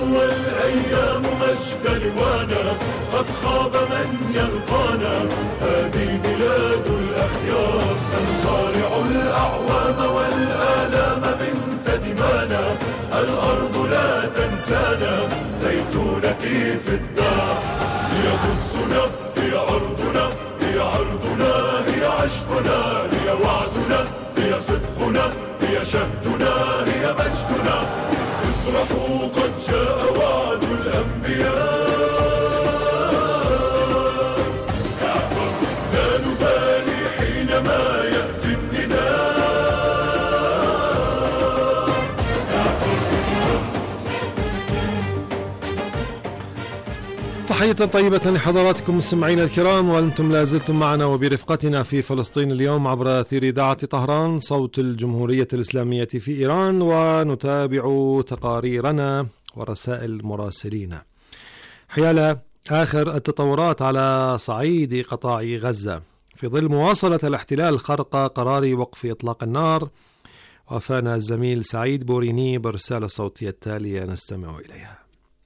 والأيام مجد لوانا، قد خاب من يلقانا. هذه بلاد الأخيار، سنصارع الأعوام والآلام بنت دمانا. الأرض لا تنسانا، زيتونتي في الدار. هي قدسنا، هي أرضنا، هي عرضنا، هي عشقنا، هي وعدنا، هي صدقنا، هي شهدنا، هي مجدنا. افرحوا قد جاء وعد الأنبياء. لا نبالي حينما يأتي النداء. تحية طيبة لحضراتكم مستمعينا الكرام، وأنتم لازلتم معنا وبرفقتنا في فلسطين اليوم عبر أثير إذاعة طهران صوت الجمهورية الإسلامية في إيران، ونتابع تقاريرنا ورسائل مراسلينا حيال آخر التطورات على صعيد قطاع غزة في ظل مواصلة الاحتلال خرق قرار وقف إطلاق النار. وافانا الزميل سعيد بوريني بالرسالة الصوتية التالية نستمع إليها.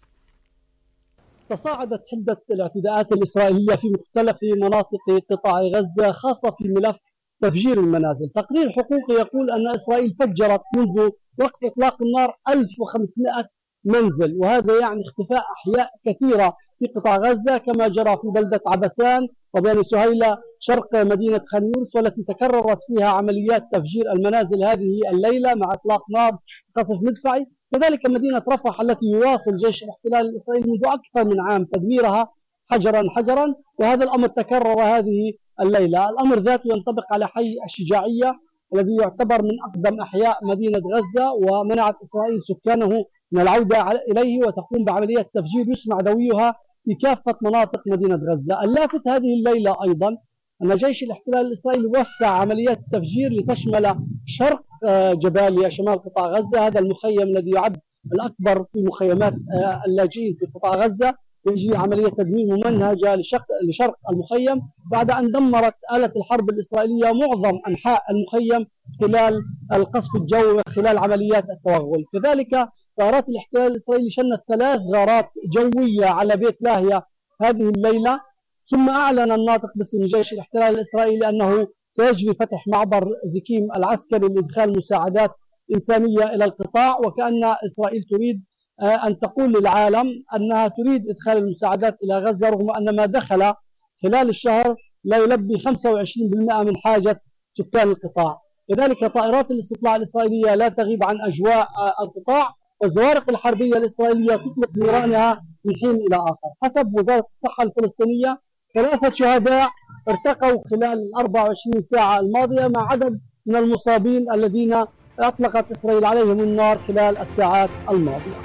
تصاعدت حدة الاعتداءات الإسرائيلية في مختلف مناطق قطاع غزة، خاصة في ملف تفجير المنازل. تقرير حقوقي يقول أن إسرائيل فجرت منذ وقف إطلاق النار 1500 منزل، وهذا يعني اختفاء أحياء كثيرة في قطاع غزة، كما جرى في بلدة عبسان وبني سهيلة شرق مدينة خان يونس، والتي تكررت فيها عمليات تفجير المنازل هذه الليلة مع إطلاق نار قصف مدفعي. كذلك مدينة رفح التي يواصل جيش الاحتلال الإسرائيلي منذ أكثر من عام تدميرها حجرا حجرا، وهذا الأمر تكرر هذه الليلة. الأمر ذاته ينطبق على حي الشجاعية الذي يعتبر من أقدم أحياء مدينة غزة، ومنعت إسرائيل سكانه من العودة إليه، وتقوم بعملية تفجير يسمع دويها في كافة مناطق مدينة غزة. اللافت هذه الليلة أيضا أن جيش الاحتلال الإسرائيلي وسع عمليات التفجير لتشمل شرق جباليا شمال قطاع غزة، هذا المخيم الذي يعد الأكبر في مخيمات اللاجئين في قطاع غزة. يجري عملية تدمير ممنهجة لشرق المخيم بعد أن دمرت آلة الحرب الإسرائيلية معظم أنحاء المخيم خلال القصف الجوي وخلال عمليات التوغل. كذلك طائرات الاحتلال الإسرائيلي شنت 3 غارات جوية على بيت لاهيا هذه الليلة، ثم أعلن الناطق باسم جيش الاحتلال الإسرائيلي أنه سيجري فتح معبر زكيم العسكري لإدخال مساعدات إنسانية إلى القطاع، وكأن إسرائيل تريد أن تقول للعالم أنها تريد إدخال المساعدات إلى غزة، رغم أن ما دخل خلال الشهر لا يلبي 25% من حاجة سكان القطاع. كذلك طائرات الاستطلاع الإسرائيلية لا تغيب عن أجواء القطاع، والزوارق الحربية الإسرائيلية تطلق نيرانها من حين إلى آخر. حسب وزارة الصحة الفلسطينية 3 شهداء ارتقوا خلال 24 ساعة الماضية، مع عدد من المصابين الذين أطلقت إسرائيل عليهم النار خلال الساعات الماضية.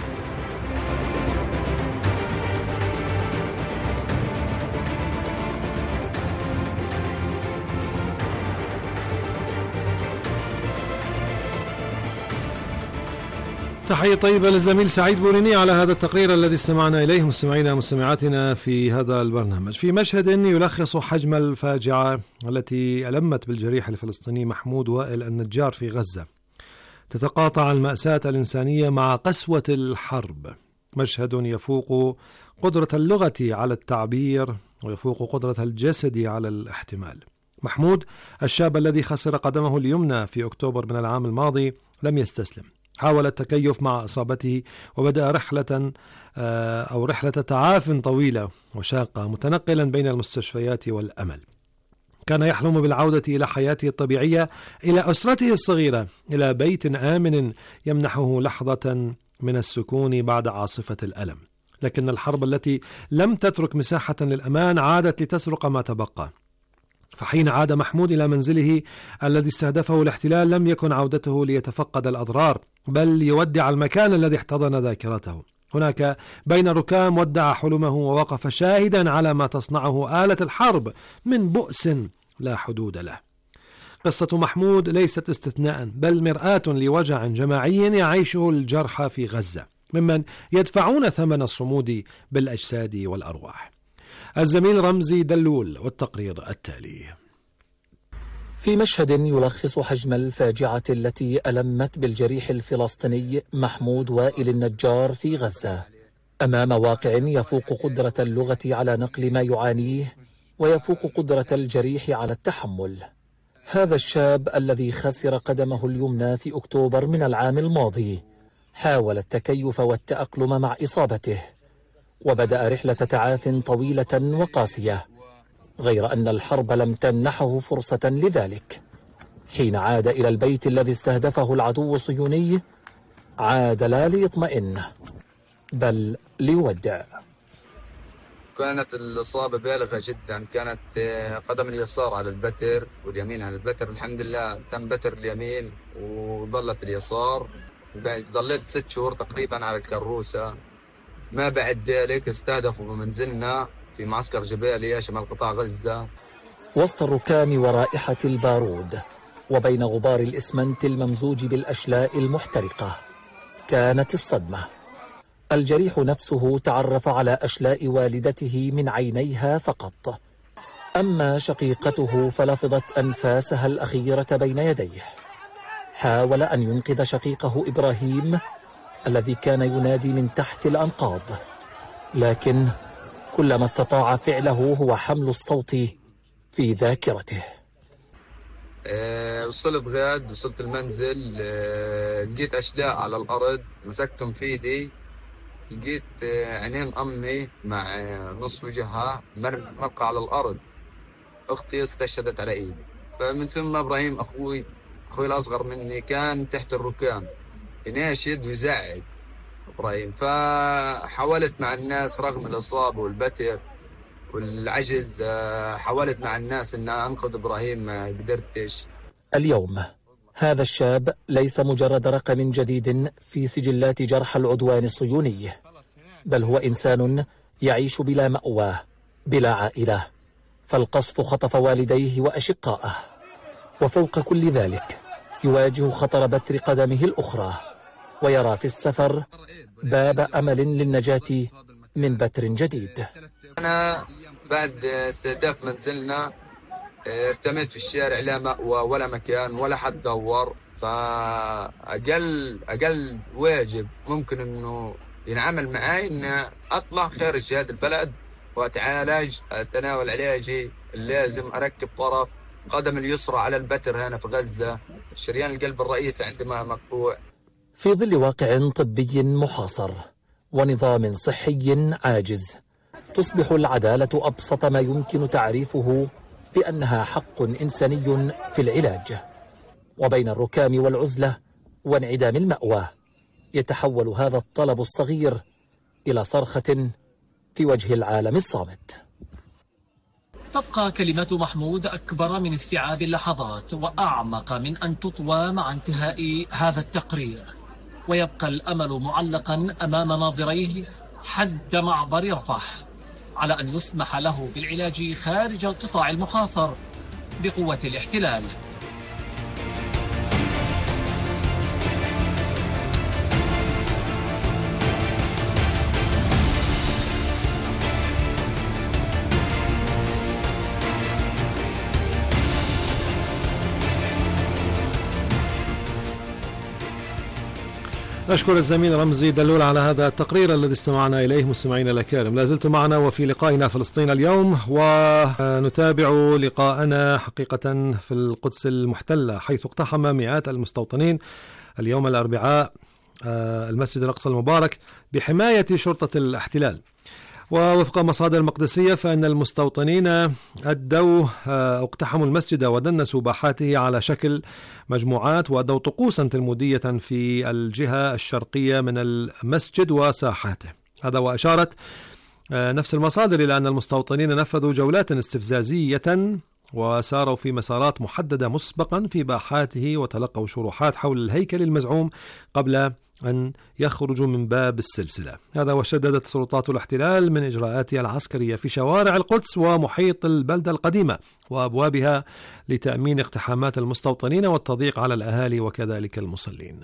تحية طيبة للزميل سعيد بوريني على هذا التقرير الذي استمعنا إليه مستمعينا ومستمعاتنا في هذا البرنامج. في مشهد يلخص حجم الفاجعة التي ألمت بالجريح الفلسطيني محمود وائل النجار في غزة، تتقاطع المأساة الإنسانية مع قسوة الحرب. مشهد يفوق قدرة اللغة على التعبير ويفوق قدرة الجسد على الاحتمال. محمود الشاب الذي خسر قدمه اليمنى في أكتوبر من العام الماضي لم يستسلم، حاول التكيف مع إصابته وبدأ رحلة تعاف طويلة وشاقة، متنقلا بين المستشفيات والأمل. كان يحلم بالعودة إلى حياته الطبيعية، إلى أسرته الصغيرة، إلى بيت آمن يمنحه لحظة من السكون بعد عاصفة الألم. لكن الحرب التي لم تترك مساحة للأمان عادت لتسرق ما تبقى. فحين عاد محمود إلى منزله الذي استهدفه الاحتلال لم يكن عودته ليتفقد الأضرار، بل يودع المكان الذي احتضن ذاكرته. هناك بين الركام ودع حلمه ووقف شاهدا على ما تصنعه آلة الحرب من بؤس لا حدود له. قصة محمود ليست استثناء، بل مرآة لوجع جماعي يعيشه الجرحى في غزة، ممن يدفعون ثمن الصمود بالأجساد والأرواح. الزميل رمزي دلول والتقرير التالي. في مشهد يلخص حجم الفاجعة التي ألمت بالجريح الفلسطيني محمود وائل النجار في غزة، أمام واقع يفوق قدرة اللغة على نقل ما يعانيه ويفوق قدرة الجريح على التحمل. هذا الشاب الذي خسر قدمه اليمنى في أكتوبر من العام الماضي حاول التكيف والتأقلم مع إصابته، وبدأ رحلة تعاف طويلة وقاسية، غير أن الحرب لم تمنحه فرصة لذلك. حين عاد إلى البيت الذي استهدفه العدو الصهيوني عاد لا ليطمئن بل ليودع. كانت الإصابة بالغة جدا، كانت قدم اليسار على البتر واليمين على البتر. الحمد لله تم بتر اليمين وظلت اليسار. ظليت 6 شهور تقريبا على الكروسة. ما بعد ذلك استهدفوا بمنزلنا في معسكر جباليا شمال قطاع غزة. وسط الركام ورائحة البارود وبين غبار الإسمنت الممزوج بالأشلاء المحترقة كانت الصدمة. الجريح نفسه تعرف على أشلاء والدته من عينيها فقط، أما شقيقته فلفظت أنفاسها الأخيرة بين يديه. حاول أن ينقذ شقيقه إبراهيم الذي كان ينادي من تحت الأنقاض، لكن كل ما استطاع فعله هو حمل الصوت في ذاكرته. وصلت غاد، وصلت المنزل، لقيت أشلاء على الأرض، مسكتهم في ايدي، لقيت عينين أمي مع نص وجهها مرقى على الأرض. أختي استشهدت على إيدي. فمن ثم إبراهيم أخوي الأصغر مني كان تحت الركام يناشد ويزعج إبراهيم. فحاولت مع الناس رغم الإصابة والبتر والعجز، حاولت مع الناس أن أنقذ إبراهيم، ما قدرتش. اليوم هذا الشاب ليس مجرد رقم جديد في سجلات جرحى العدوان الصهيوني، بل هو إنسان يعيش بلا مأوى بلا عائلة، فالقصف خطف والديه وأشقائه، وفوق كل ذلك يواجه خطر بتر قدمه الأخرى، ويرى في السفر باب أمل للنجاة من بتر جديد. أنا بعد استهداف منزلنا ارتميت في الشارع، لا مأوى ولا مكان ولا حد دور. فأقل واجب ممكن أنه ينعمل معي أن أطلع خارج هذا البلد وأتعالج، أتناول علاجي اللازم، أركب طرف قدم اليسرى على البتر هنا في غزة، شريان القلب الرئيسي عندما مقطوع. في ظل واقع طبي محاصر ونظام صحي عاجز، تصبح العدالة أبسط ما يمكن تعريفه بأنها حق إنساني في العلاج. وبين الركام والعزلة وانعدام المأوى يتحول هذا الطلب الصغير إلى صرخة في وجه العالم الصامت. تبقى كلمات محمود أكبر من استيعاب اللحظات وأعمق من أن تطوى مع انتهاء هذا التقرير، ويبقى الأمل معلقا أمام ناظريه حد معبر رفح على أن يسمح له بالعلاج خارج القطاع المحاصر بقوة الاحتلال. نشكر الزميل رمزي دلول على هذا التقرير الذي استمعنا إليه. مستمعينا الأكارم، لا زلتم معنا وفي لقائنا فلسطين اليوم، ونتابع لقاءنا حقيقة في القدس المحتلة، حيث اقتحم مئات المستوطنين اليوم الأربعاء المسجد الأقصى المبارك بحماية شرطة الاحتلال. ووفق مصادر مقدسية فإن المستوطنين اقتحموا المسجد ودنسوا باحاته على شكل مجموعات، وأدوا طقوسا تلمودية في الجهة الشرقية من المسجد وساحاته. هذا وأشارت نفس المصادر إلى أن المستوطنين نفذوا جولات استفزازية وساروا في مسارات محددة مسبقا في باحاته، وتلقوا شروحات حول الهيكل المزعوم قبل أن يخرجوا من باب السلسلة. هذا وشددت سلطات الاحتلال من إجراءاتها العسكرية في شوارع القدس ومحيط البلدة القديمة وأبوابها لتأمين اقتحامات المستوطنين والتضييق على الأهالي وكذلك المصلين.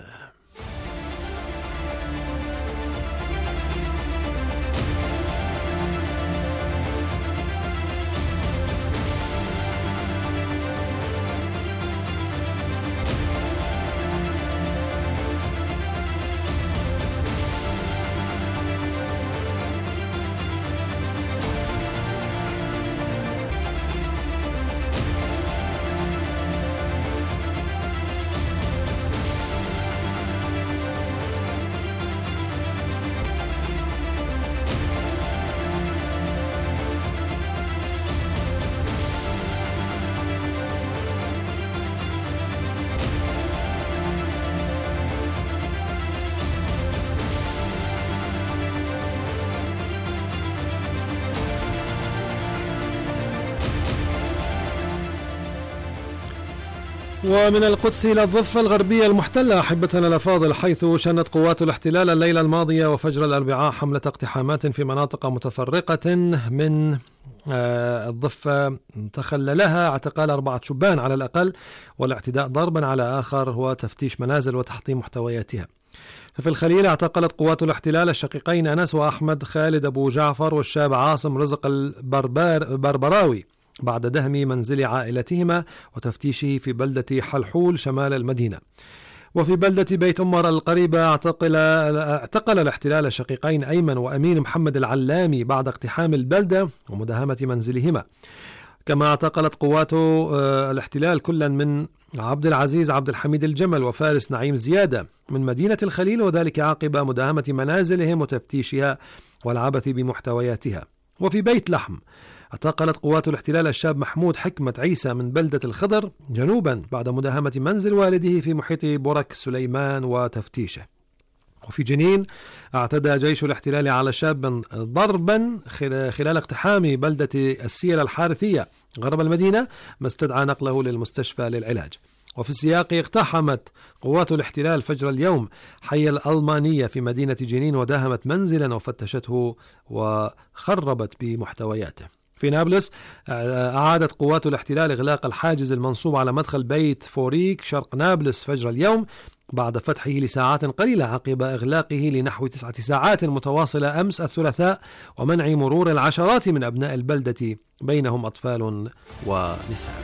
ومن القدس إلى الضفة الغربية المحتلة أحبتنا الأفاضل، حيث شنت قوات الاحتلال الليلة الماضية وفجر الأربعاء حملة اقتحامات في مناطق متفرقة من الضفة تخللها اعتقال 4 شبان على الأقل، والاعتداء ضربا على آخر وتفتيش منازل وتحطيم محتوياتها. ففي الخليل اعتقلت قوات الاحتلال الشقيقين أنس وأحمد خالد أبو جعفر والشاب عاصم رزق البربراوي بعد دهم منزل عائلتهما وتفتيشه في بلدة حلحول شمال المدينة. وفي بلدة بيت أمر القريبة اعتقل الاحتلال الشقيقين أيمن وأمين محمد العلامي بعد اقتحام البلدة ومداهمة منزلهما. كما اعتقلت قوات الاحتلال كلا من عبد العزيز عبد الحميد الجمل وفارس نعيم زيادة من مدينة الخليل، وذلك عقب مداهمة منازلهم وتفتيشها والعبث بمحتوياتها. وفي بيت لحم اعتقلت قوات الاحتلال الشاب محمود حكمة عيسى من بلدة الخضر جنوبا بعد مداهمة منزل والده في محيط برك سليمان وتفتيشه. وفي جنين اعتدى جيش الاحتلال على شاب ضربا خلال اقتحام بلدة السيلة الحارثية غرب المدينة، ما استدعى نقله للمستشفى للعلاج. وفي السياق اقتحمت قوات الاحتلال فجر اليوم حي الألمانية في مدينة جنين وداهمت منزلا وفتشته وخربت بمحتوياته. في نابلس أعادت قوات الاحتلال إغلاق الحاجز المنصوب على مدخل بيت فوريك شرق نابلس فجر اليوم بعد فتحه لساعات قليلة عقب إغلاقه لنحو 9 ساعات متواصلة أمس الثلاثاء ومنع مرور العشرات من أبناء البلدة بينهم أطفال ونساء.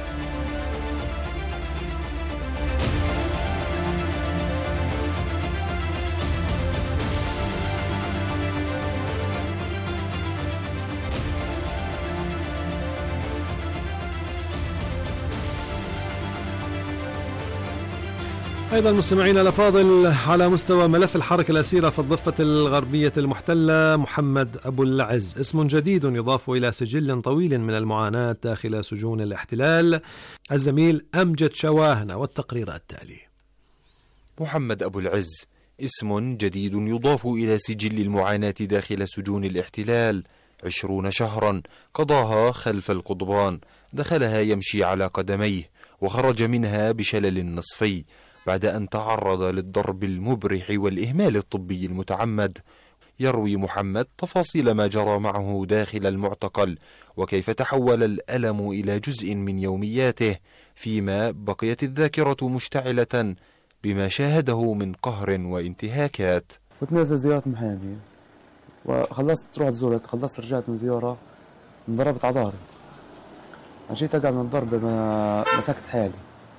أيضا مستمعينا الأفاضل، على مستوى ملف الحركة الأسيرة في الضفة الغربية المحتلة، محمد أبو العز اسم جديد يضاف إلى سجل طويل من المعاناة داخل سجون الاحتلال. الزميل أمجد شواهنة والتقرير التالي. محمد أبو العز اسم جديد يضاف إلى سجل المعاناة داخل سجون الاحتلال. 20 شهرا قضاها خلف القضبان، دخلها يمشي على قدميه وخرج منها بشلل نصفي بعد أن تعرض للضرب المبرح والإهمال الطبي المتعمد. يروي محمد تفاصيل ما جرى معه داخل المعتقل وكيف تحول الألم إلى جزء من يومياته، فيما بقيت الذاكرة مشتعلة بما شاهده من قهر وانتهاكات. كنت نازل زيارة محامي وخلصت رحت زورت، خلصت رجعت من زيارة انضربت على ظهري، جيت أقع من الضرب ما مسكت حالي،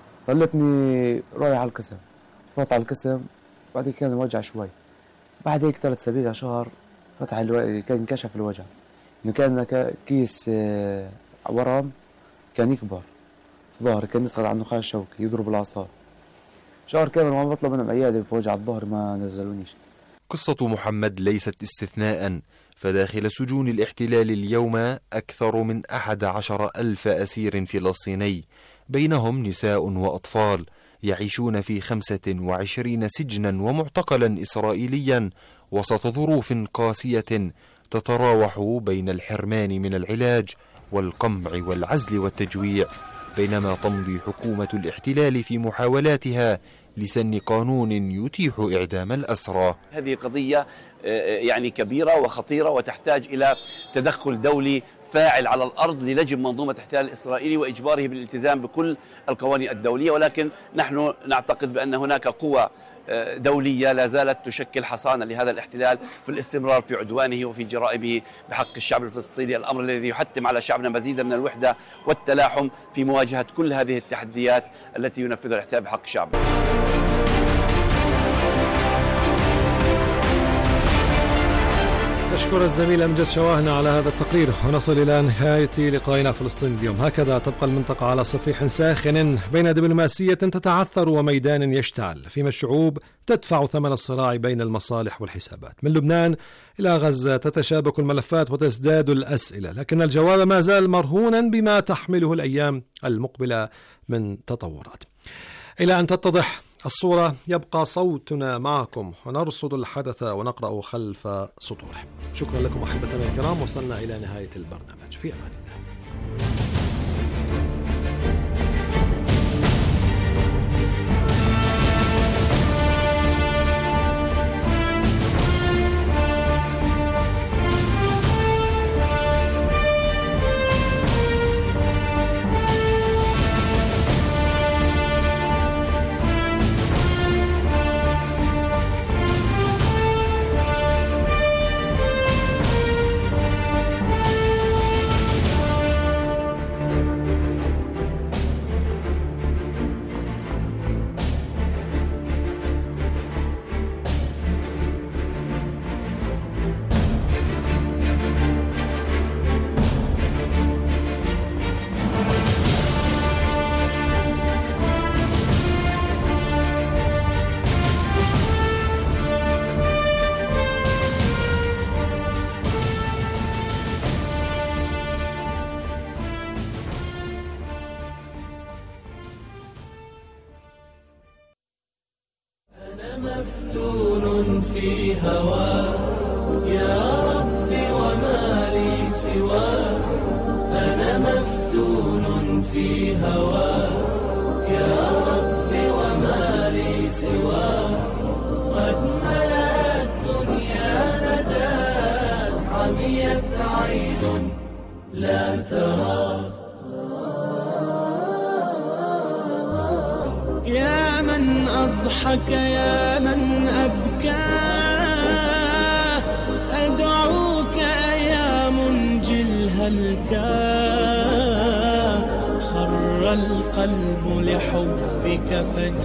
خلتني رايح على القسم. رحت على القسم بعد كان الوجع شوي، بعد هيك 3 أسابيع شهر فتح كان انكشف الوجع، إنه كان كيس ورم كان يكبر في ظهري، كان يدخل على النخاع الشوكي يضرب الأعصاب. شهر كامل وأنا بطلب منهم عيادة في وجع الظهر ما نزلونيش. قصة محمد ليست استثناء، فداخل سجون الاحتلال اليوم أكثر من 11,000 أسير فلسطيني، بينهم نساء وأطفال يعيشون في 25 سجنا ومعتقلا إسرائيليا وسط ظروف قاسية تتراوح بين الحرمان من العلاج والقمع والعزل والتجويع، بينما تمضي حكومة الاحتلال في محاولاتها لسن قانون يتيح إعدام الأسرى. هذه قضية يعني كبيرة وخطيرة وتحتاج إلى تدخل دولي فاعل على الأرض للجم منظومة الاحتلال الإسرائيلي وإجباره بالالتزام بكل القوانين الدولية، ولكن نحن نعتقد بأن هناك قوى دولية لا زالت تشكل حصانة لهذا الاحتلال في الاستمرار في عدوانه وفي جرائمه بحق الشعب الفلسطيني، الأمر الذي يحتم على شعبنا مزيدا من الوحدة والتلاحم في مواجهة كل هذه التحديات التي ينفذها الاحتلال بحق شعبه. أشكر الزميل أمجد شواهنة على هذا التقرير، ونصل إلى نهاية لقائنا فلسطين اليوم. هكذا تبقى المنطقة على صفيح ساخن بين دبلوماسية تتعثر وميدان يشتعل، فيما الشعوب تدفع ثمن الصراع بين المصالح والحسابات. من لبنان إلى غزة تتشابك الملفات وتزداد الأسئلة، لكن الجواب ما زال مرهونا بما تحمله الأيام المقبلة من تطورات. إلى أن تتضح الصورة يبقى صوتنا معكم ونرصد الحدث ونقرأ خلف سطوره. شكرا لكم أحبتنا الكرام، وصلنا إلى نهاية البرنامج. في أمان الله. مفتون في هواك يا ربي وما لي سواك، أنا مفتون في هواك يا ربي وما لي سواك، قد ملأت الدنيا ندى عميت عين لا ترى. يا من أضحك يا من أبكى، أدعوك يا منجي الهلكى، خر القلب لحبك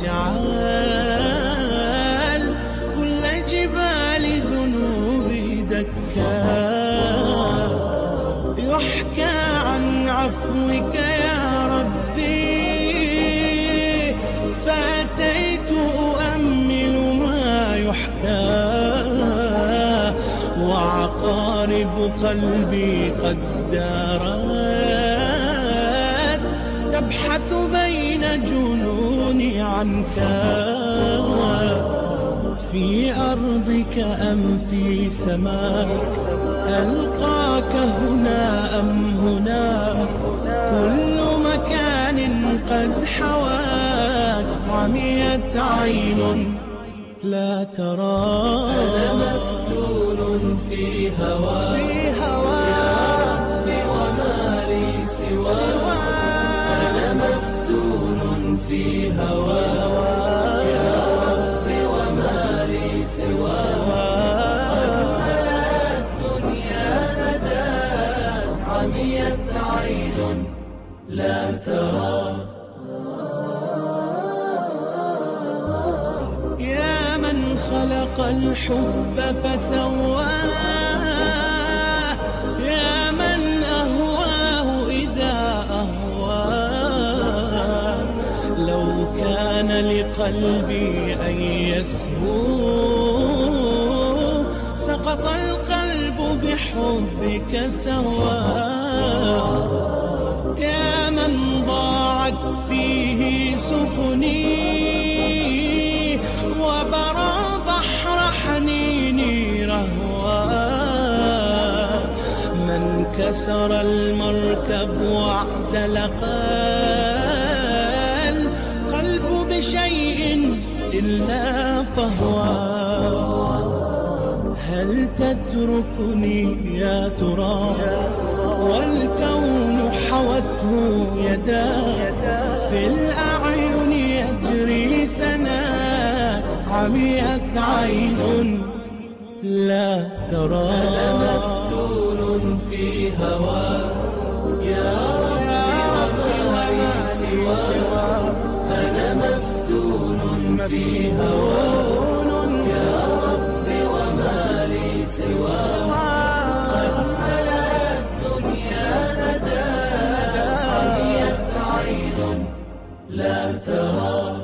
فاجعل كل جبال ذنوبي دكا، يحكى عن عفوك يا ربي فأتيت أؤمل ما يحكى، وعقارب قلبي قد دارت تبحث بين جنوني عنك، في أرضك أم في سماك، ألقاك هنا أم هناك، كل مكان قد حواك عميت عين لا ترى. أنا مفتون في هواك يا ربي وما لي سواك، أنا مفتون في هواك يا ربي وما لي سواك، قد ملأت الدنيا ندى عميت عين لا ترى. يا من خلق الحب فسواه، يا من أهواه إذا أهواه، لو كان لقلبي أن يسهو سقط القلب بحبك سواه، يا من ضاعت فيه سفني وبرى بحر حنيني رهوا، من كسر المركب واعتلق القلب بشيء إلا فهوى، هل تتركني يا ترى والكون حوته يدا، في الأعين يجري سنا عميت عين لا ترى. أنا مفتون في هواك يا ربي وما لي سواك، أنا مفتون في هواك يا ربي وما لي سواك، قد ملأت الدنيا ندى عميت عين لا ترى.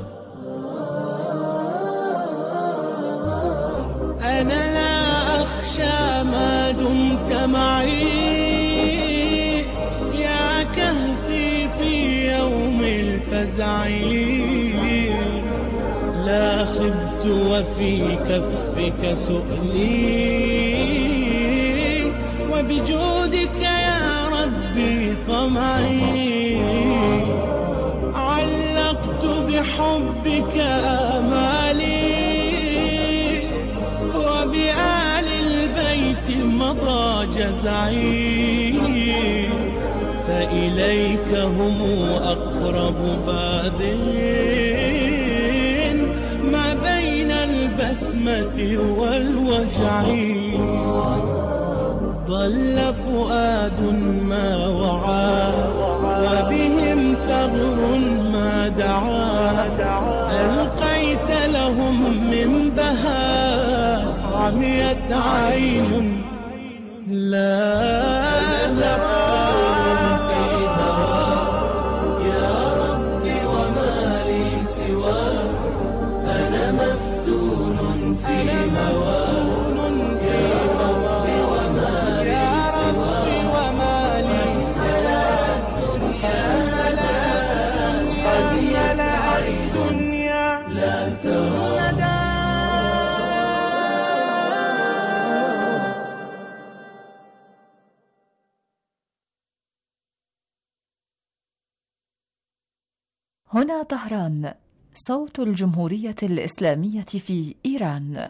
أنا لا أخشى ما دمت معي، يا كهفي في يوم الفزع، لا خبت وفي كفك سؤلي، وبجودك يا ربي طمعي، علقت بحبك آمالي، وبآل البيت مضى جزعي، فإليك هم أقرب باب ما بين البسمة والوجع، ضل فؤاد ما وعى وبهم ثغر ما دعا، ألقيت لهم من بهاء عميت عين لا مفتون في هواك يا ربي وما لي سواك، أنا مفتون في هواك يا ربي وما لي سواك، ملأت الدنيا ندى عميت عين لا ترى. هنا طهران، صوت الجمهورية الإسلامية في إيران.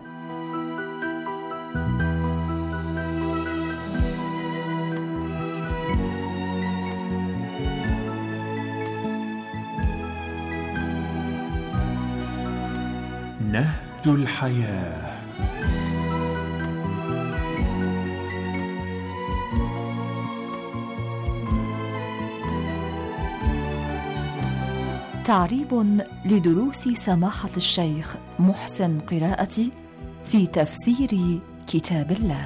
نهج الحياة. تعريب لدروس سماحة الشيخ محسن قراءتي في تفسير كتاب الله.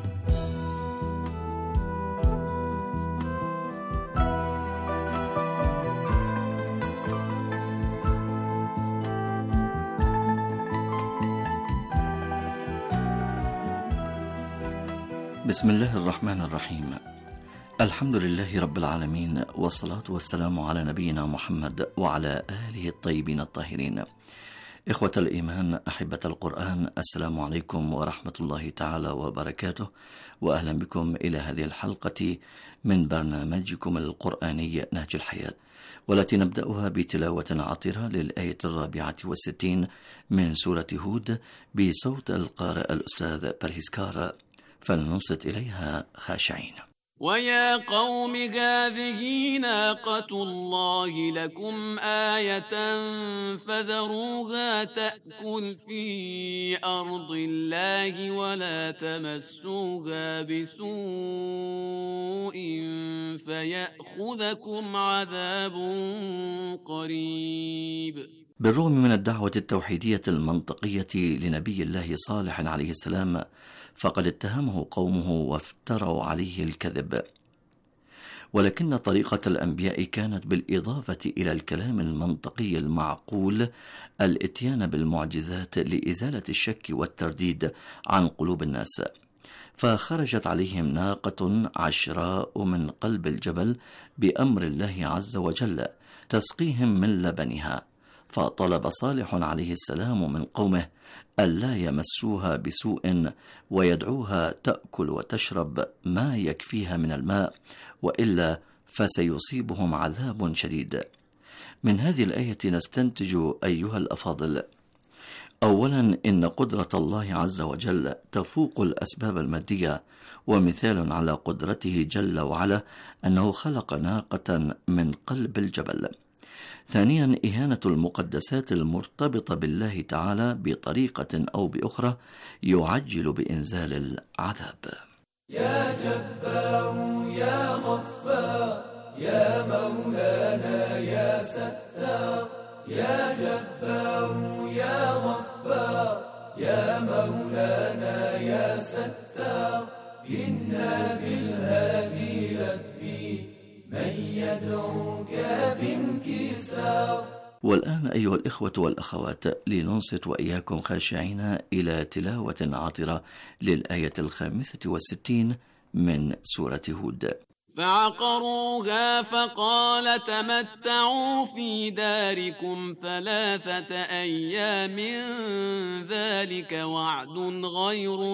بسم الله الرحمن الرحيم. الحمد لله رب العالمين، والصلاة والسلام على نبينا محمد وعلى آله الطيبين الطاهرين. إخوة الإيمان، أحبة القرآن، السلام عليكم ورحمة الله تعالى وبركاته، وأهلا بكم إلى هذه الحلقة من برنامجكم القرآني نهج الحياة، والتي نبدأها بتلاوة عطرة للآية 64 من سورة هود بصوت القارئ الأستاذ برهيسكار، فلننصت إليها خاشعين. ويا قوم هذه ناقة الله لكم آية فذروها تأكل في أرض الله ولا تمسوها بسوء فيأخذكم عذاب قريب. بالرغم من الدعوة التوحيدية المنطقية لنبي الله صالح عليه السلام، فقد اتهمه قومه وافتروا عليه الكذب، ولكن طريقة الأنبياء كانت بالإضافة إلى الكلام المنطقي المعقول الإتيان بالمعجزات لإزالة الشك والترديد عن قلوب الناس. فخرجت عليهم ناقة عشراء من قلب الجبل بأمر الله عز وجل تسقيهم من لبنها، فطلب صالح عليه السلام من قومه ألا يمسوها بسوء ويدعوها تأكل وتشرب ما يكفيها من الماء، وإلا فسيصيبهم عذاب شديد. من هذه الآية نستنتج أيها الأفاضل: أولا، إن قدرة الله عز وجل تفوق الأسباب المادية، ومثال على قدرته جل وعلا أنه خلق ناقة من قلب الجبل. ثانيا، إهانة المقدسات المرتبطة بالله تعالى بطريقة أو بأخرى يعجل بإنزال العذاب. يا جبار يا غفار يا مولانا يا ستار، يا جبار يا غفار يا مولانا يا ستار، إنا بالهادي لبي من يدعوك بانكسار. والآن أيها الإخوة والأخوات، لننصت وإياكم خاشعين إلى تلاوة عطرة للآية 65 من سورة هود. فعقروها فقال تمتعوا في داركم 3 أيام ذلك وعد غير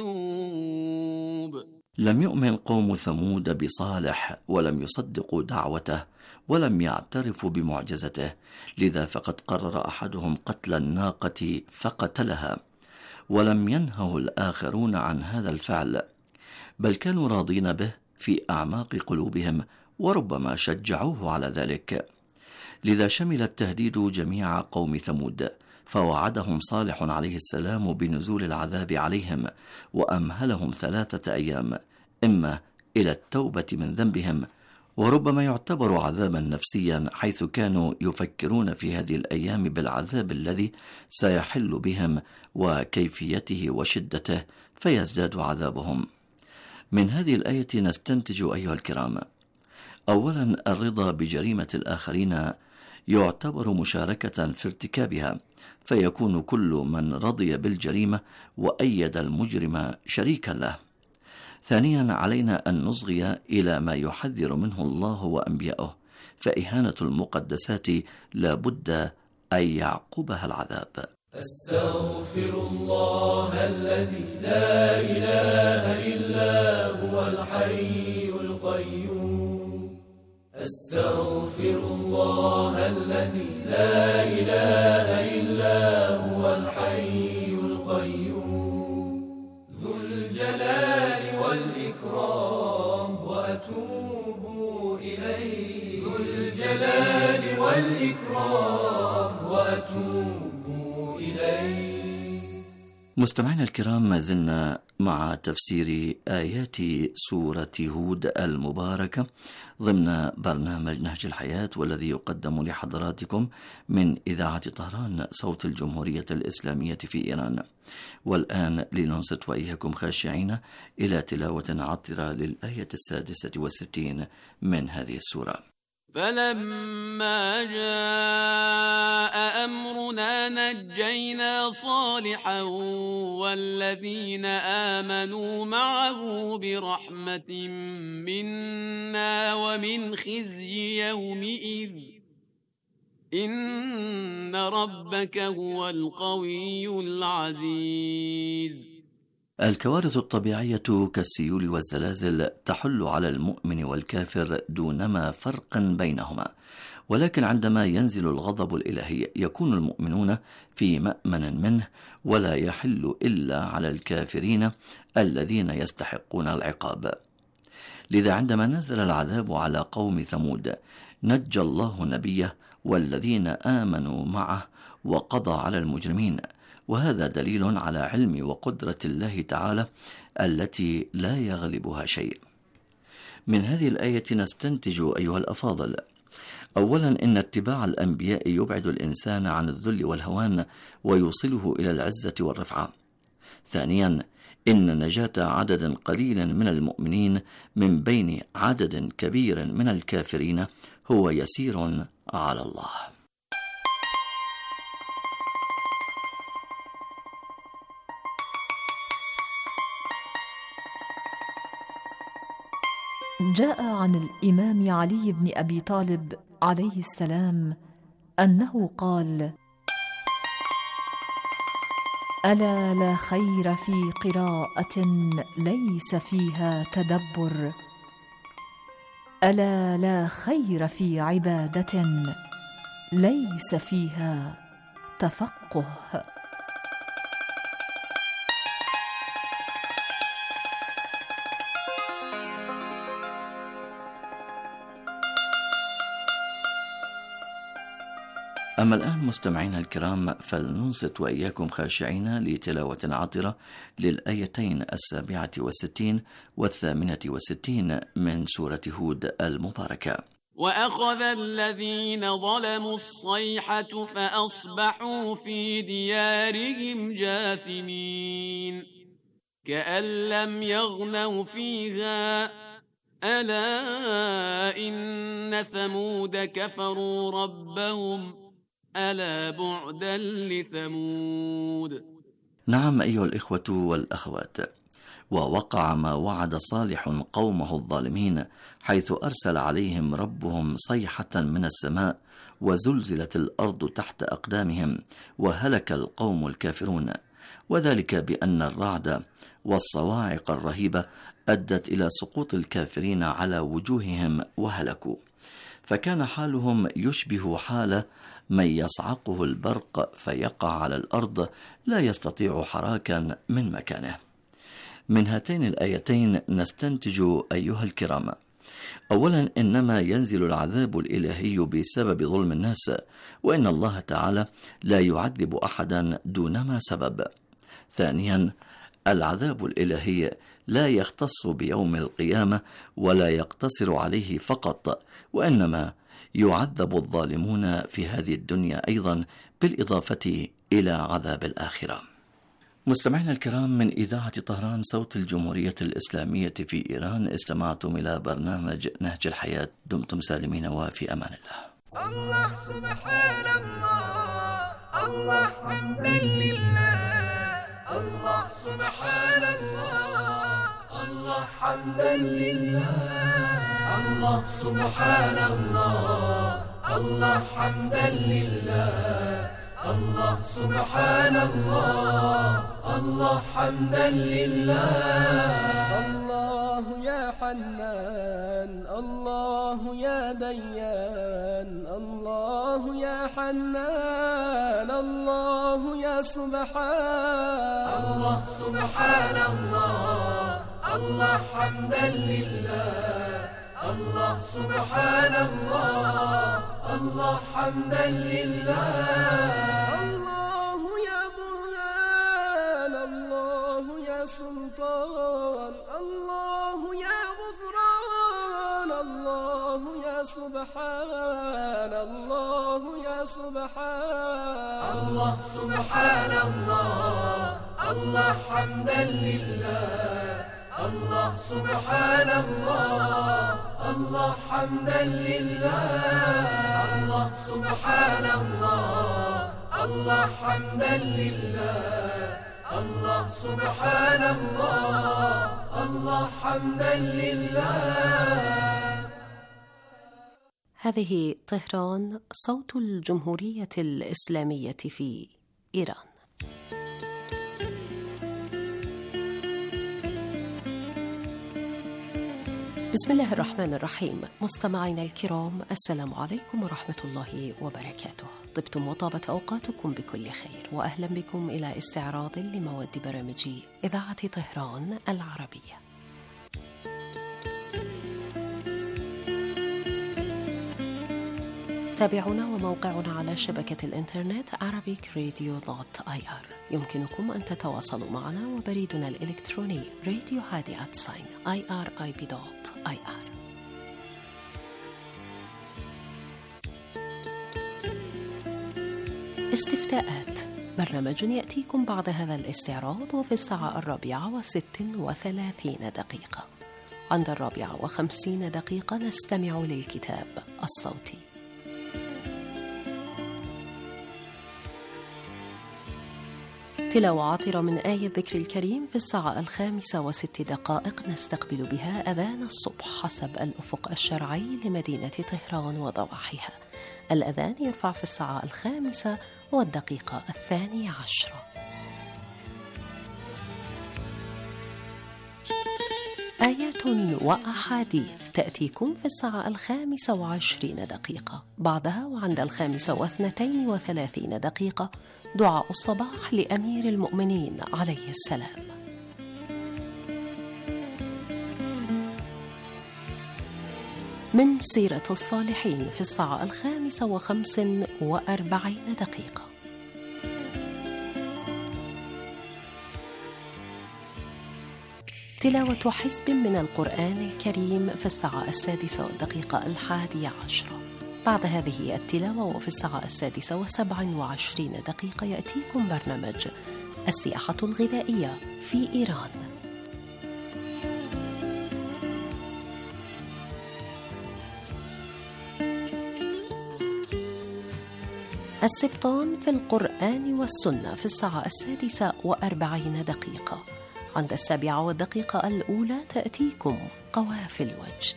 مكذوب. لم يؤمن قوم ثمود بصالح، ولم يصدقوا دعوته، ولم يعترفوا بمعجزته، لذا فقد قرر أحدهم قتل الناقة فقتلها، ولم ينهه الآخرون عن هذا الفعل، بل كانوا راضين به في أعماق قلوبهم، وربما شجعوه على ذلك. لذا شمل التهديد جميع قوم ثمود، فوعدهم صالح عليه السلام بنزول العذاب عليهم، وأمهلهم 3 أيام، إما إلى التوبة من ذنبهم، وربما يعتبر عذابا نفسيا، حيث كانوا يفكرون في هذه الأيام بالعذاب الذي سيحل بهم وكيفيته وشدته، فيزداد عذابهم. من هذه الآية نستنتج أيها الكرام: أولا، الرضا بجريمة الآخرين يعتبر مشاركة في ارتكابها، فيكون كل من رضي بالجريمة وأيد المجرم شريكا له. ثانيا، علينا أن نصغي إلى ما يحذر منه الله وأنبياؤه، فإهانة المقدسات لا بد أن يعقبها العذاب. أستغفر الله الذي لا إله إلا هو الحي القيوم. أستغفر الله الذي لا إله إلا هو الحي القيوم ذو الجلال والإكرام وأتوب إليه ذو الجلال والإكرام وأتوب إليه. مستمعينا الكرام، ما زلنا مع تفسير آيات سورة هود المباركة ضمن برنامج نهج الحياة، والذي يقدم لحضراتكم من إذاعة طهران صوت الجمهورية الإسلامية في إيران. والآن لننصت وإياكم خاشعين إلى تلاوة عطرة للآية 66 من هذه السورة. فلما جاء أمرنا نجينا صالحا والذين آمنوا معه برحمة منا ومن خزي يومئذ إن ربك هو القوي العزيز. الكوارث الطبيعية كالسيول والزلازل تحل على المؤمن والكافر دونما فرق بينهما، ولكن عندما ينزل الغضب الإلهي يكون المؤمنون في مأمن منه، ولا يحل إلا على الكافرين الذين يستحقون العقاب. لذا عندما نزل العذاب على قوم ثمود نجى الله نبيه والذين آمنوا معه وقضى على المجرمين، وهذا دليل على علم وقدرة الله تعالى التي لا يغلبها شيء. من هذه الآية نستنتج أيها الأفاضل: أولا، إن اتباع الأنبياء يبعد الإنسان عن الذل والهوان ويوصله إلى العزة والرفعة. ثانيا، إن نجاة عدد قليل من المؤمنين من بين عدد كبير من الكافرين هو يسير على الله. جاء عن الإمام علي بن أبي طالب عليه السلام أنه قال: ألا لا خير في قراءة ليس فيها تدبر، ألا لا خير في عبادة ليس فيها تفقه. أما الآن مستمعينا الكرام، فلننصت وإياكم خاشعين لتلاوة عطرة للآيتين 67 و68 من سورة هود المباركة. وأخذ الذين ظلموا الصيحة فأصبحوا في ديارهم جاثمين كأن لم يغنوا فيها ألا إن ثمود كفروا ربهم ألا بعدا لثمود. نعم أيها الإخوة والأخوات، ووقع ما وعد صالح قومه الظالمين، حيث أرسل عليهم ربهم صيحة من السماء وزلزلت الأرض تحت أقدامهم وهلك القوم الكافرون، وذلك بأن الرعد والصواعق الرهيبة أدت إلى سقوط الكافرين على وجوههم وهلكوا، فكان حالهم يشبه حال من يصعقه البرق فيقع على الأرض لا يستطيع حراكا من مكانه. من هاتين الآيتين نستنتج أيها الكرام: أولا، إنما ينزل العذاب الإلهي بسبب ظلم الناس، وإن الله تعالى لا يعذب أحدا دونما سبب. ثانيا، العذاب الإلهي لا يختص بيوم القيامة ولا يقتصر عليه فقط، وإنما يعذب الظالمون في هذه الدنيا أيضا، بالإضافة إلى عذاب الآخرة. مستمعينا الكرام، من إذاعة طهران صوت الجمهورية الإسلامية في إيران، استمعتم إلى برنامج نهج الحياة. دمتم سالمين وفي أمان الله. الله سبحان الله، الله حمدا لله، الله سبحان الله، الله حمدا لله، الله سبحان الله، الله حمدا لله، الله سبحان الله، الله حمدا لله، الله الله يا حنان، الله يا ديان، الله يا حنان، الله يا سبحان. الله سبحان الله، الله حمدا لله، الله سبحان الله، الله حمدا لله. الله يا برهان، الله يا سلطان، الله يا غفران، الله يا سبحان، الله يا سبحان. الله سبحان الله، الله حمدا لله، الله سبحان الله، الله حمدا لله. الله سبحان الله، الله حمدا لله، الله سبحان الله، الله حمدا لله. هذه طهران، صوت الجمهورية الإسلامية في إيران. بسم الله الرحمن الرحيم. مستمعينا الكرام، السلام عليكم ورحمة الله وبركاته. طبتم وطابت أوقاتكم بكل خير، وأهلا بكم إلى استعراض لمواد برامج إذاعة طهران العربية. تابعونا وموقعنا على شبكة الإنترنت arabicradio.ir. يمكنكم أن تتواصلوا معنا وبريدنا الإلكتروني radio@irib.ir. استفتاءات، برنامج يأتيكم بعد هذا الاستعراض وفي الساعة 4:36. عند 4:50 نستمع للكتاب الصوتي. تلاوة عطرة من آية الذكر الكريم في الساعة 5:06 نستقبل بها أذان الصبح حسب الأفق الشرعي لمدينة طهران وضواحيها. الأذان يرفع في الساعة 5:12. آيات وأحاديث تأتيكم في الساعة 5:20. بعدها وعند 5:32 دعاء الصباح لأمير المؤمنين عليه السلام. من سيرة الصالحين في الساعة 5:45. تلاوة حزب من القرآن الكريم في الساعة 6:11. بعد هذه التلاوة وفي الساعة 6:27 يأتيكم برنامج السياحة الغذائية في إيران. السبطان في القرآن والسنة في الساعة 6:40. عند 7:01 تأتيكم قوافل وجد.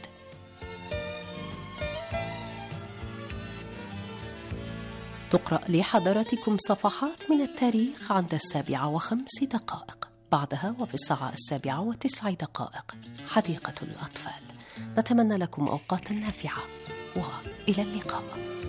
تقرأ لحضراتكم صفحات من التاريخ عند 7:05. بعدها وفي الساعة 7:09 حديقة الأطفال. نتمنى لكم أوقاتا نافعة وإلى اللقاء.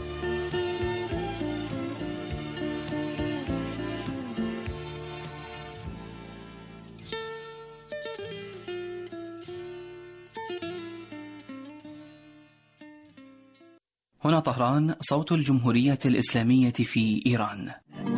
هنا طهران، صوت الجمهورية الإسلامية في إيران.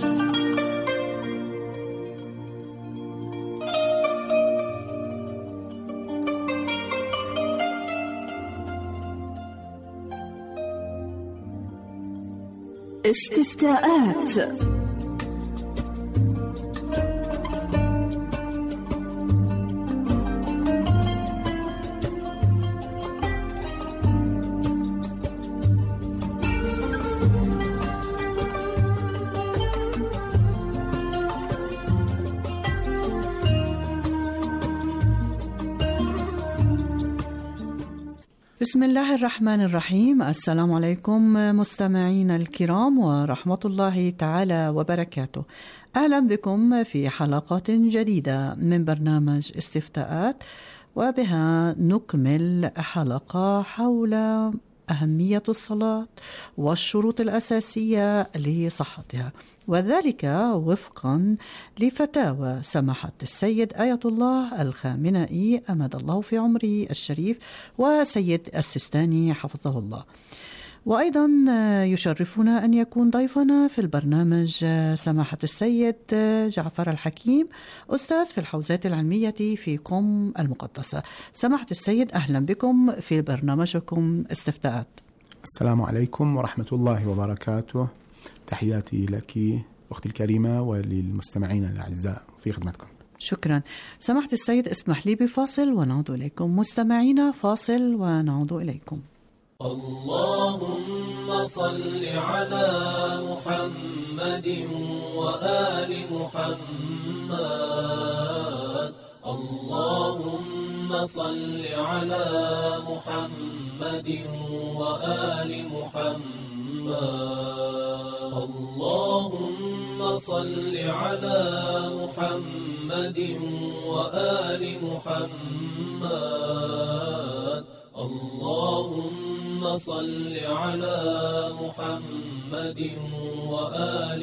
استفتاءات. بسم الله الرحمن الرحيم. السلام عليكم مستمعينا الكرام ورحمة الله تعالى وبركاته. أهلا بكم في حلقة جديدة من برنامج استفتاءات، وبها نكمل حلقة حول أهمية الصلاة والشروط الأساسية لصحتها، وذلك وفقا لفتاوى سماحة السيد آية الله الخامنئي أمد الله في عمره الشريف وسيد السيستاني حفظه الله. وأيضا يشرفنا أن يكون ضيفنا في البرنامج سماحة السيد جعفر الحكيم، أستاذ في الحوزات العلمية في قم المقدسة. سماحة السيد، أهلا بكم في برنامجكم استفتاءات. السلام عليكم ورحمة الله وبركاته. تحياتي لك أختي الكريمة وللمستمعين الأعزاء في خدمتكم. شكرا. سماحة السيد، اسمح لي بفاصل ونعود إليكم. مستمعينا، فاصل ونعود إليكم. اللهم صل على محمد وآل محمد. اللهم صل على محمد وآل محمد. اللهم صل على محمد وآل محمد. اللهم صل على محمد وآل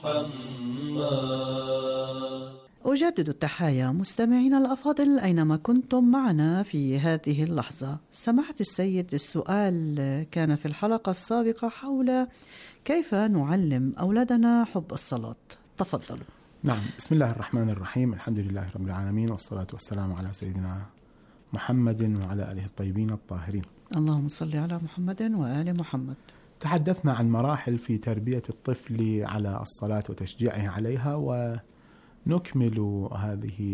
محمد. أجدد التحايا مستمعينا الأفاضل أينما كنتم معنا في هذه اللحظة. سماحة السيد، السؤال كان في الحلقة السابقة حول كيف نعلم أولادنا حب الصلاة. تفضلوا. نعم، بسم الله الرحمن الرحيم. الحمد لله رب العالمين، والصلاة والسلام على سيدنا محمد وعلى آله الطيبين الطاهرين. اللهم صل على محمد وآل محمد. تحدثنا عن مراحل في تربية الطفل على الصلاة وتشجيعه عليها، ونكمل هذه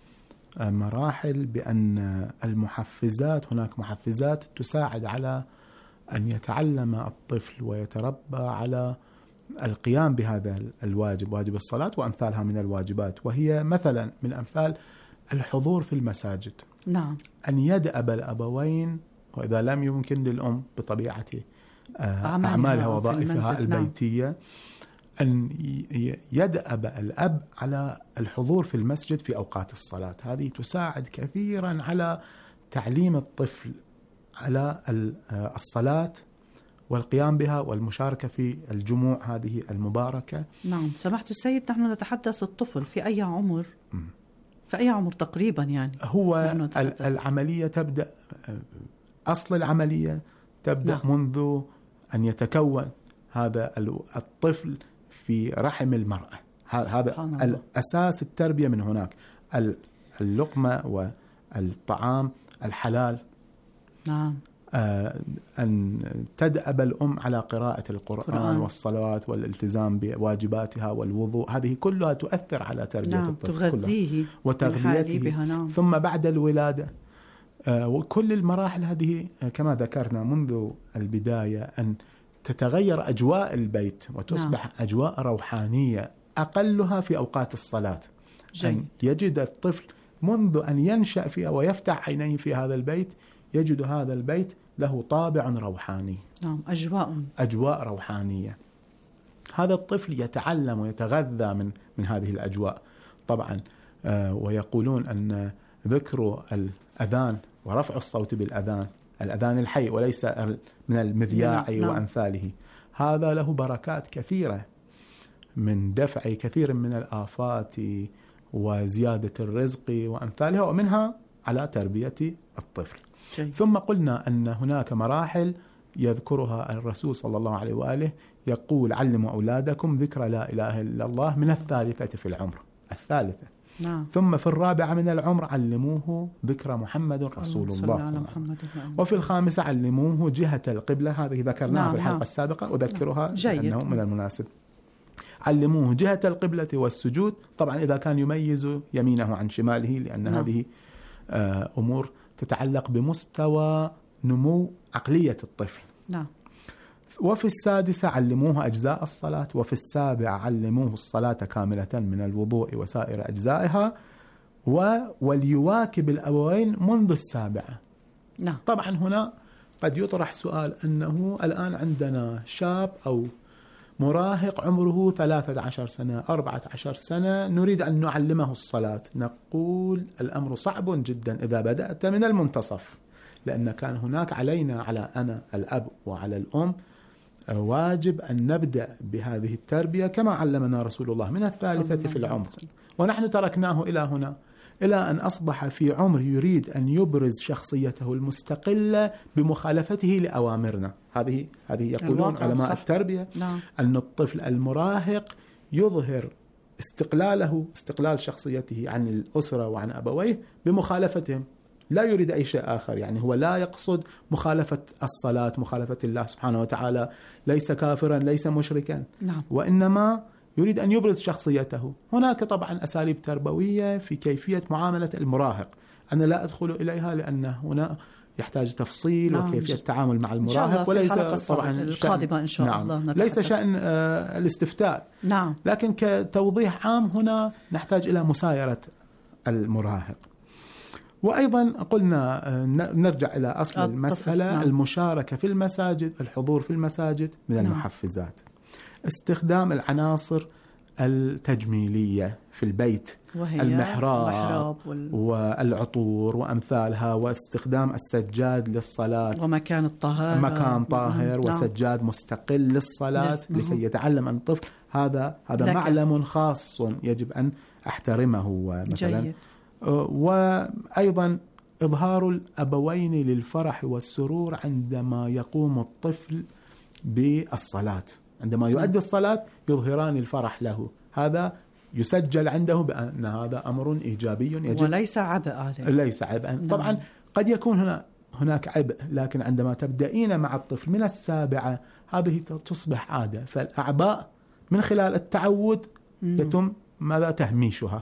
المراحل بأن المحفزات، هناك محفزات تساعد على أن يتعلم الطفل ويتربى على القيام بهذا الواجب، واجب الصلاة وأمثالها من الواجبات، وهي مثلا من أمثال الحضور في المساجد. نعم. أن يدأب الأبوين، وإذا لم يمكن للأم بطبيعة أعمالها ووظائفها البيتية، أن يدأب الأب على الحضور في المسجد في أوقات الصلاة. هذه تساعد كثيرا على تعليم الطفل على الصلاة والقيام بها والمشاركة في الجموع هذه المباركة. نعم سماحة السيد، نحن نتحدث الطفل في أي عمر؟ في أي عمر تقريبا يعني؟ هو العملية تبدأ، أصل العملية تبدأ منذ أن يتكون هذا الطفل في رحم المرأة. هذا الأساس التربية من هناك، اللقمة والطعام الحلال. نعم. أن تدأب الأم على قراءة القرآن والصلوات والالتزام بواجباتها والوضوء، هذه كلها تؤثر على تربية الطفل، تغذيه وتغذيته. نعم. ثم بعد الولادة، وكل المراحل هذه كما ذكرنا منذ البداية أن تتغير أجواء البيت وتصبح أجواء روحانية، أقلها في أوقات الصلاة. أن يجد الطفل منذ أن ينشأ فيها ويفتح عينيه في هذا البيت، يجد هذا البيت له طابع روحاني. نعم، أجواء روحانية. هذا الطفل يتعلم ويتغذى من هذه الأجواء طبعا. ويقولون أن ذكر الأذان ورفع الصوت بالأذان، الأذان الحي وليس من المذياع وأمثاله، هذا له بركات كثيرة من دفع كثير من الآفات وزيادة الرزق وأمثالها، ومنها على تربية الطفل. ثم قلنا أن هناك مراحل يذكرها الرسول صلى الله عليه وآله، يقول: علموا أولادكم ذكر لا إله إلا الله من الثالثة في العمر، الثالثة. نعم. ثم في الرابعة من العمر علموه ذكر محمد رسول الله. وفي الخامسة علموه جهة القبلة، هذه ذكرناها في الحلقة السابقة، أذكرها لأنه من المناسب. علموه جهة القبلة والسجود، طبعا إذا كان يميز يمينه عن شماله، لأن هذه أمور تتعلق بمستوى نمو عقلية الطفل. نعم. وفي السادسة علموه أجزاء الصلاة، وفي السابعة علموه الصلاة كاملة من الوضوء وسائر أجزائها، وليواكب الأبوين منذ السابعة. نعم. طبعا هنا قد يطرح سؤال أنه الآن عندنا شاب أو مراهق عمره 13 سنة 14 سنة نريد أن نعلمه الصلاة، نقول الأمر صعب جدا إذا بدأت من المنتصف، لأن كان هناك علينا، على أنا الأب وعلى الأم، واجب أن نبدأ بهذه التربية كما علمنا رسول الله من الثالثة في العمر، ونحن تركناه إلى هنا إلى أن أصبح في عمر يريد أن يبرز شخصيته المستقلة بمخالفته لأوامرنا. هذه يقولون علماء التربية أن الطفل المراهق يظهر استقلال شخصيته عن الأسرة وعن أبويه بمخالفتهم، لا يريد أي شيء آخر. يعني هو لا يقصد مخالفة الصلاة، مخالفة الله سبحانه وتعالى، ليس كافرا ليس مشركا، وإنما يريد أن يبرز شخصيته. هناك طبعا أساليب تربوية في كيفية معاملة المراهق، أنا لا أدخل إليها لأن هنا يحتاج تفصيل وكيفية التعامل مع المراهق، وليس طبعا القادمة إن شاء الله ليس شأن الاستفتاء، لكن كتوضيح عام هنا نحتاج إلى مسايرة المراهق. وأيضا قلنا نرجع إلى أصل المسألة، المشاركة في المساجد، الحضور في المساجد من المحفزات، استخدام العناصر التجميلية في البيت، المحراب والعطور وأمثالها، واستخدام السجاد للصلاة ومكان الطهارة، مكان طاهر وسجاد مستقل للصلاة لكي يتعلم أن الطفل هذا معلم خاص يجب أن أحترمه مثلا. جيد. وأيضا إظهار الأبوين للفرح والسرور عندما يقوم الطفل بالصلاة، عندما يؤدي الصلاة يظهران الفرح له، هذا يسجل عنده بأن هذا أمر إيجابي يجب، وليس عبء عليه، ليس عبء. طبعا قد يكون هناك عبء، لكن عندما تبدأين مع الطفل من 7 هذه تصبح عادة، فالأعباء من خلال التعود يتم تهميشها.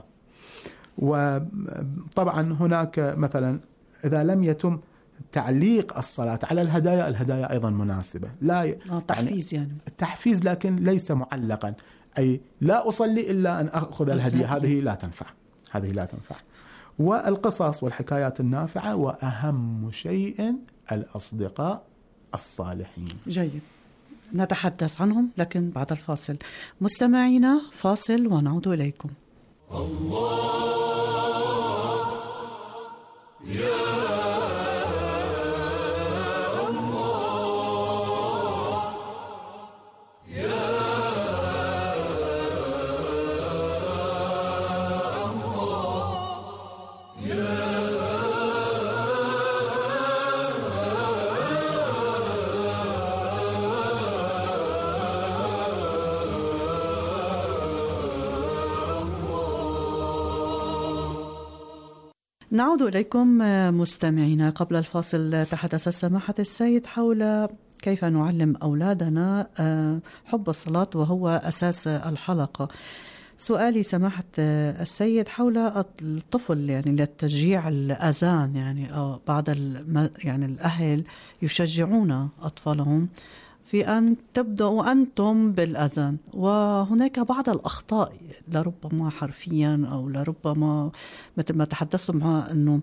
وطبعا هناك مثلا إذا لم يتم تعليق الصلاة على الهدايا أيضا مناسبة، لا تحفيز يعني التحفيز، لكن ليس معلقا، أي لا أصلي إلا أن أخذ الهدية، هذه لا تنفع. والقصص والحكايات النافعة، وأهم شيء الأصدقاء الصالحين. جيد، نتحدث عنهم لكن بعد الفاصل. مستمعينا فاصل ونعود إليكم. الله يا نعود إليكم مستمعينا. قبل الفاصل تحدث سماحة السيد حول كيف نعلم أولادنا حب الصلاة وهو أساس الحلقة. سؤالي سماحة السيد حول الطفل، يعني للتشجيع الأذان، يعني أو بعض يعني الأهل يشجعون أطفالهم في أن تبدأوا أنتم بالأذان، وهناك بعض الأخطاء لربما حرفيا أو لربما مثل ما تحدثتم معه أنه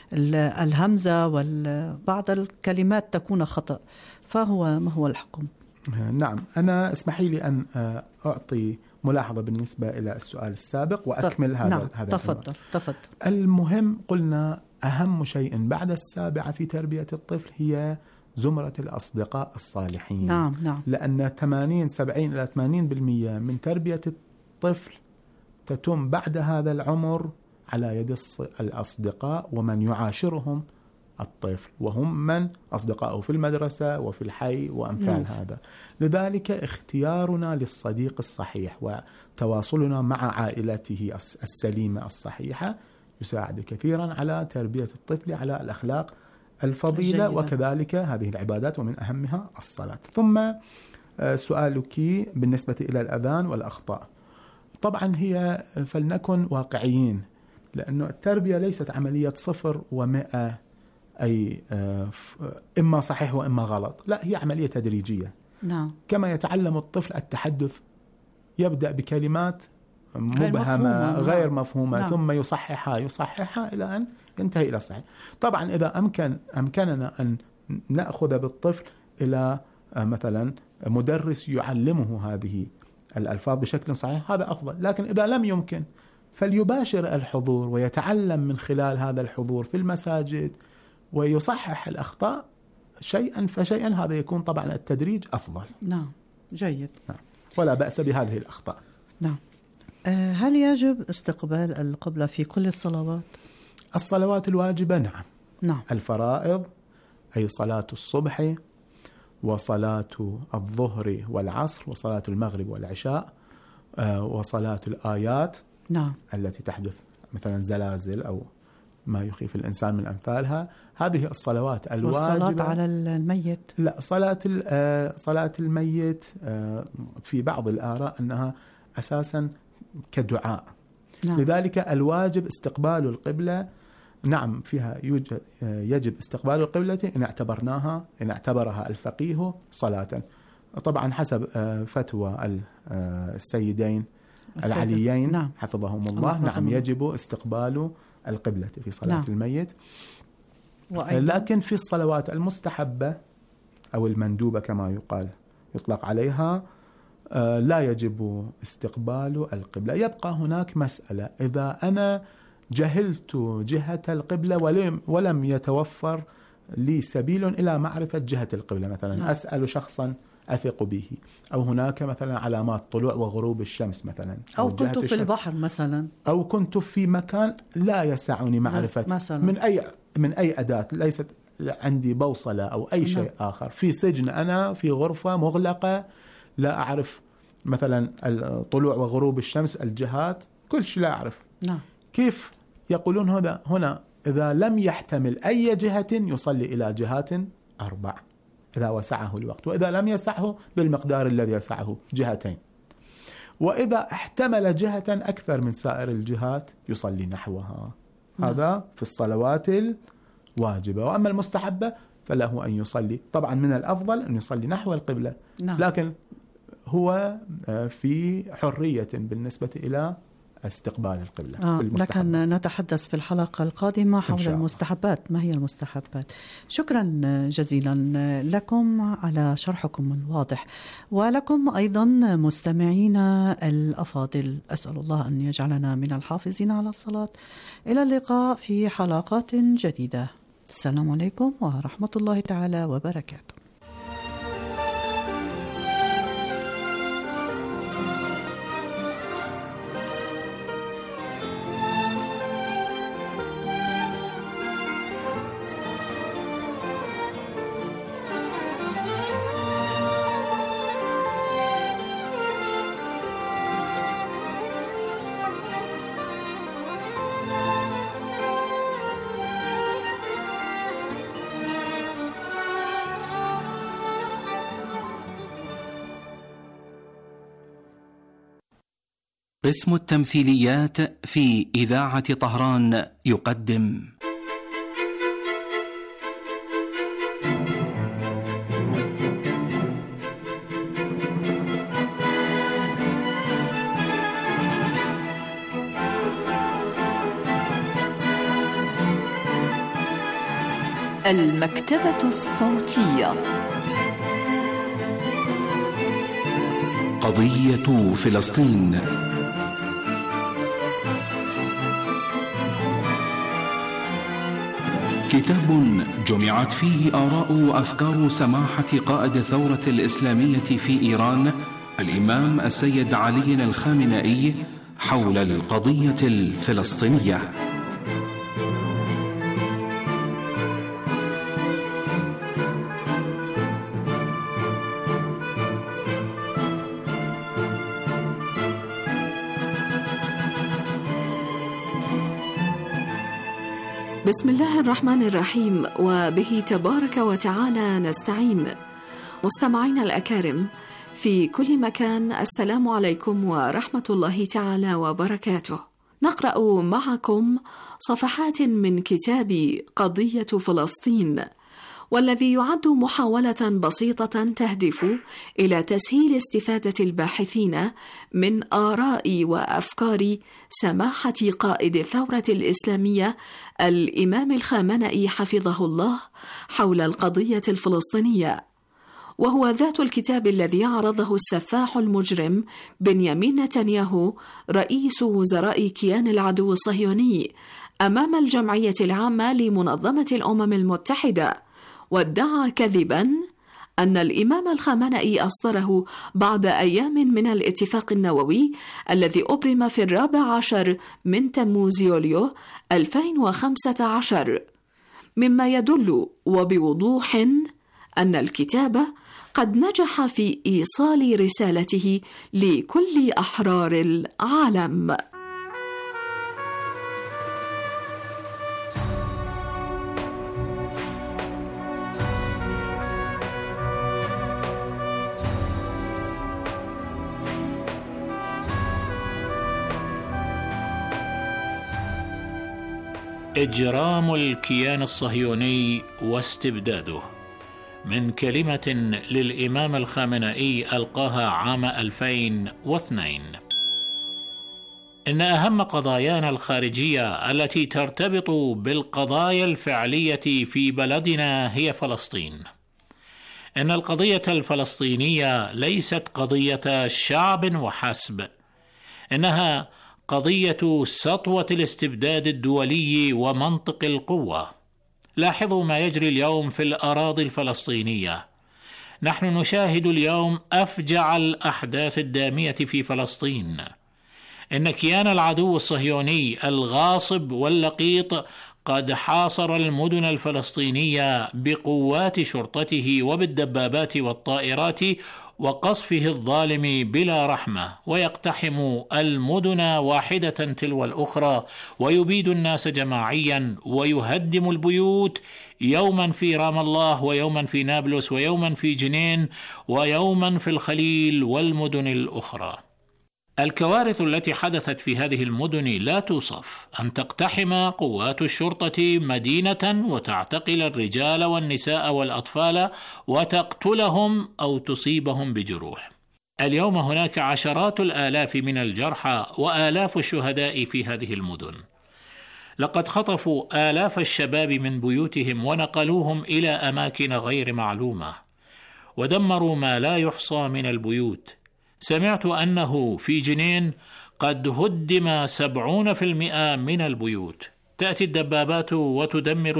الهمزة وبعض الكلمات تكون خطأ، ما هو الحكم؟ نعم، أنا اسمحي لي أن أعطي ملاحظة بالنسبة إلى السؤال السابق وأكمل هذا. تفضل. المهم قلنا أهم شيء بعد 7 في تربية الطفل هي زمرة الأصدقاء الصالحين. نعم. لأن 70 إلى 80% من تربية الطفل تتم بعد هذا العمر على يد الأصدقاء ومن يعاشرهم الطفل، وهم من أصدقائه في المدرسة وفي الحي وأمثال هذا. لذلك اختيارنا للصديق الصحيح وتواصلنا مع عائلته السليمة الصحيحة يساعد كثيرا على تربية الطفل على الأخلاق الفضيلة وكذلك هذه العبادات، ومن أهمها الصلاة. ثم سؤالك بالنسبة إلى الأذان والأخطاء، طبعا هي فلنكن واقعيين، لأنه التربية ليست عملية 0 و100، أي إما صحيح وإما غلط، لا، هي عملية تدريجية. نعم. كما يتعلم الطفل التحدث، يبدأ بكلمات مبهمة غير مفهومة، نعم. ثم يصححها إلى أن ينتهي إلى الصحيح. طبعا إذا أمكننا أن نأخذ بالطفل إلى مثلا مدرس يعلمه هذه الألفاظ بشكل صحيح هذا أفضل. لكن إذا لم يمكن فليباشر الحضور ويتعلم من خلال هذا الحضور في المساجد ويصحح الأخطاء شيئا فشيئا. هذا يكون طبعا التدريج أفضل. نعم جيد. نعم. ولا بأس بهذه الأخطاء. نعم. هل يجب استقبال القبلة في كل الصلوات؟ الصلوات الواجبة نعم. نعم. الفرائض أي صلاة الصبح وصلاة الظهر والعصر وصلاة المغرب والعشاء وصلاة الآيات نعم. التي تحدث مثلا زلازل أو ما يخيف الإنسان من أمثالها. هذه الصلوات الواجبة. والصلاة على الميت؟ لا، صلاة الميت في بعض الآراء أنها أساسا كدعاء. نعم. لذلك الواجب استقبال القبلة. نعم فيها يجب استقبال القبلة إن اعتبرها الفقيه صلاة، طبعا حسب فتوى السيدين العليين نعم. حفظهم الله. نعم يجب استقبال القبلة في صلاة نعم. الميت. لكن في الصلوات المستحبة أو المندوبة كما يطلق عليها لا يجب استقبال القبلة. يبقى هناك مسألة، إذا أنا جهلت جهة القبلة ولم يتوفر لي سبيل إلى معرفة جهة القبلة، مثلا نعم. أسأل شخصا أثق به، أو هناك مثلا علامات طلوع وغروب الشمس مثلا، أو كنت في البحر مثلا، أو كنت في مكان لا يسعني معرفة من أي أداة، ليست عندي بوصلة أو أي شيء آخر، في سجن أنا في غرفة مغلقة لا أعرف مثلا طلوع وغروب الشمس الجهات كل شيء لا أعرف. نعم. كيف يقولون هنا إذا لم يحتمل أي جهة يصلي إلى جهات 4 إذا وسعه الوقت، وإذا لم يسعه بالمقدار الذي يسعه 2، وإذا احتمل جهة أكثر من سائر الجهات يصلي نحوها. هذا في الصلوات الواجبة. وأما المستحبة فله أن يصلي، طبعا من الأفضل أن يصلي نحو القبلة. نعم. لكن هو في حرية بالنسبة إلى استقبال القبلة. لكن نتحدث في الحلقة القادمة حول المستحبات. ما هي المستحبات؟ شكرا جزيلا لكم على شرحكم الواضح، ولكم أيضا مستمعينا الأفاضل، أسأل الله أن يجعلنا من الحافظين على الصلاة. إلى اللقاء في حلقات جديدة. السلام عليكم ورحمة الله تعالى وبركاته. قسم التمثيليات في إذاعة طهران يقدم المكتبة الصوتية. قضية فلسطين. كتاب جمعت فيه آراء وأفكار سماحة قائد الثورة الإسلامية في إيران الإمام السيد علي الخامنئي حول القضية الفلسطينية. بسم الله الرحمن الرحيم، وبه تبارك وتعالى نستعين. مستمعينا الأكارم في كل مكان، السلام عليكم ورحمة الله تعالى وبركاته. نقرأ معكم صفحات من كتاب قضية فلسطين، والذي يعد محاولة بسيطة تهدف إلى تسهيل استفادة الباحثين من آراء وأفكار سماحة قائد الثورة الإسلامية الإمام الخامنئي حفظه الله حول القضية الفلسطينية. وهو ذات الكتاب الذي عرضه السفاح المجرم بنيامين نتنياهو رئيس وزراء كيان العدو الصهيوني أمام الجمعية العامة لمنظمة الأمم المتحدة، وادعى كذباً أن الإمام الخامنئي أصدره بعد أيام من الاتفاق النووي الذي أبرم في 14 من تموز يوليو 2015، مما يدل وبوضوح أن الكتاب قد نجح في إيصال رسالته لكل أحرار العالم. إجرام الكيان الصهيوني واستبداده، من كلمة للإمام الخامنئي ألقاها عام 2002: إن أهم قضايانا الخارجية التي ترتبط بالقضايا الفعلية في بلدنا هي فلسطين. إن القضية الفلسطينية ليست قضية شعب وحسب، إنها قضية سطوة الاستبداد الدولي ومنطق القوة. لاحظوا ما يجري اليوم في الأراضي الفلسطينية. نحن نشاهد اليوم أفجع الأحداث الدامية في فلسطين. إن كيان العدو الصهيوني الغاصب واللقيط قد حاصر المدن الفلسطينية بقوات شرطته وبالدبابات والطائرات وقصفه الظالم بلا رحمة، ويقتحم المدن واحدة تلو الأخرى، ويبيد الناس جماعيا، ويهدم البيوت، يوما في رام الله، ويوما في نابلس، ويوما في جنين، ويوما في الخليل والمدن الأخرى. الكوارث التي حدثت في هذه المدن لا توصف. أن تقتحم قوات الشرطة مدينة وتعتقل الرجال والنساء والأطفال وتقتلهم أو تصيبهم بجروح. اليوم هناك عشرات الآلاف من الجرحى وآلاف الشهداء في هذه المدن. لقد خطفوا آلاف الشباب من بيوتهم ونقلوهم إلى أماكن غير معلومة، ودمروا ما لا يحصى من البيوت. سمعت أنه في جنين قد هدم 70% من البيوت. تأتي الدبابات وتدمر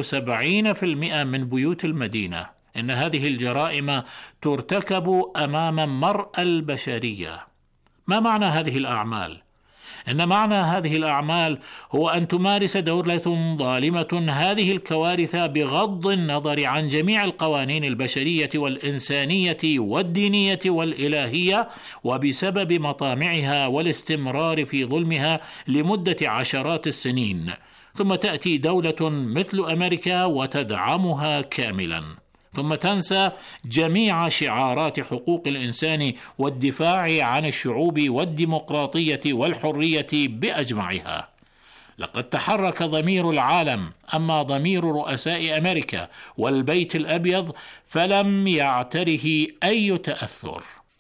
70% من بيوت المدينة. إن هذه الجرائم ترتكب أمام مرأى البشرية. ما معنى هذه الأعمال؟ إن معنى هذه الأعمال هو أن تمارس دولة ظالمة هذه الكوارث بغض النظر عن جميع القوانين البشرية والإنسانية والدينية والإلهية، وبسبب مطامعها والاستمرار في ظلمها لمدة عشرات السنين. ثم تأتي دولة مثل أمريكا وتدعمها كاملا، ثم تنسى جميع شعارات حقوق الإنسان والدفاع عن الشعوب والديمقراطية والحرية بأجمعها. لقد تحرك ضمير العالم، أما ضمير رؤساء أمريكا والبيت الأبيض فلم يعتره أي تأثر.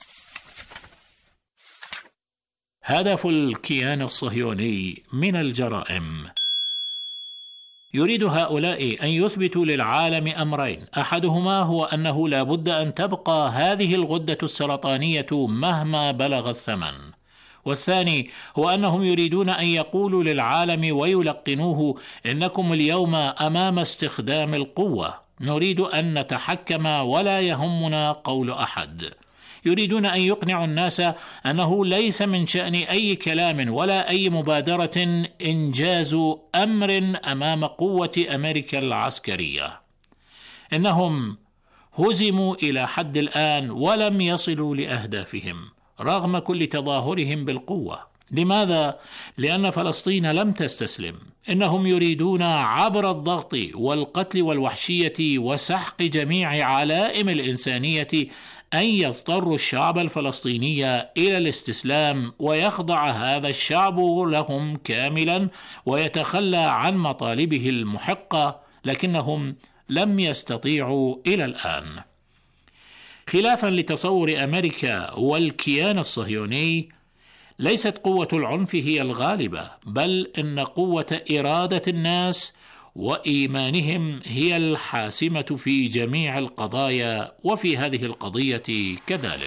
هدف الكيان الصهيوني من الجرائم: يريد هؤلاء أن يثبتوا للعالم أمرين: أحدهما هو أنه لا بد أن تبقى هذه الغدة السرطانية مهما بلغ الثمن، والثاني هو أنهم يريدون أن يقولوا للعالم ويلقنوه إنكم اليوم أمام استخدام القوة، نريد أن نتحكم ولا يهمنا قول أحد. يريدون أن يقنعوا الناس أنه ليس من شأن أي كلام ولا أي مبادرة إنجاز أمر أمام قوة أمريكا العسكرية. إنهم هزموا إلى حد الآن ولم يصلوا لأهدافهم رغم كل تظاهرهم بالقوة. لماذا؟ لأن فلسطين لم تستسلم. إنهم يريدون عبر الضغط والقتل والوحشية وسحق جميع علائم الإنسانية أن يضطروا الشعب الفلسطيني إلى الاستسلام، ويخضع هذا الشعب لهم كاملا ويتخلى عن مطالبه المحقة، لكنهم لم يستطيعوا إلى الآن. خلافا لتصور أمريكا والكيان الصهيوني، ليست قوة العنف هي الغالبة، بل إن قوة إرادة الناس وإيمانهم هي الحاسمة في جميع القضايا، وفي هذه القضية كذلك.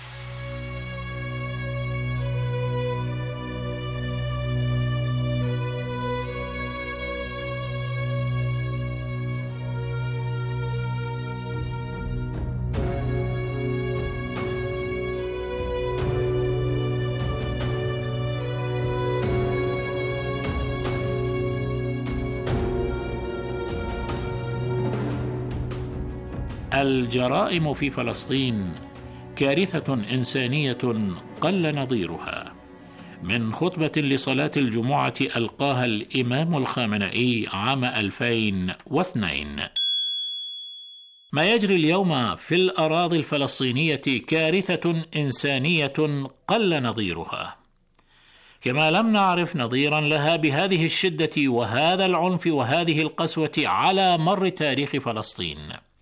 الجرائم في فلسطين كارثة إنسانية قل نظيرها. من خطبة لصلاة الجمعة ألقاها الإمام الخامنئي عام 2002: ما يجري اليوم في الأراضي الفلسطينية كارثة إنسانية قل نظيرها، كما لم نعرف نظيرا لها بهذه الشدة وهذا العنف وهذه القسوة على مر تاريخ فلسطين.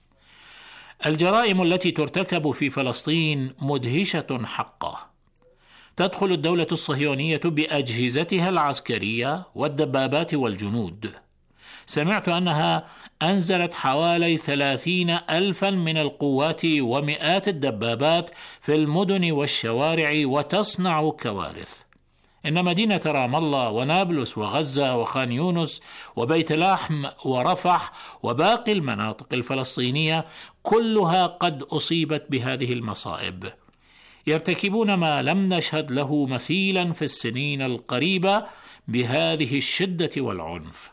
الجرائم التي ترتكب في فلسطين مدهشة حقا. تدخل الدولة الصهيونية بأجهزتها العسكرية والدبابات والجنود. سمعت أنها أنزلت حوالي 30,000 من القوات ومئات الدبابات في المدن والشوارع وتصنع كوارث. إن مدينة رام الله ونابلس وغزة وخان يونس وبيت لحم ورفح وباقي المناطق الفلسطينية كلها قد أصيبت بهذه المصائب. يرتكبون ما لم نشهد له مثيلا في السنين القريبة بهذه الشدة والعنف.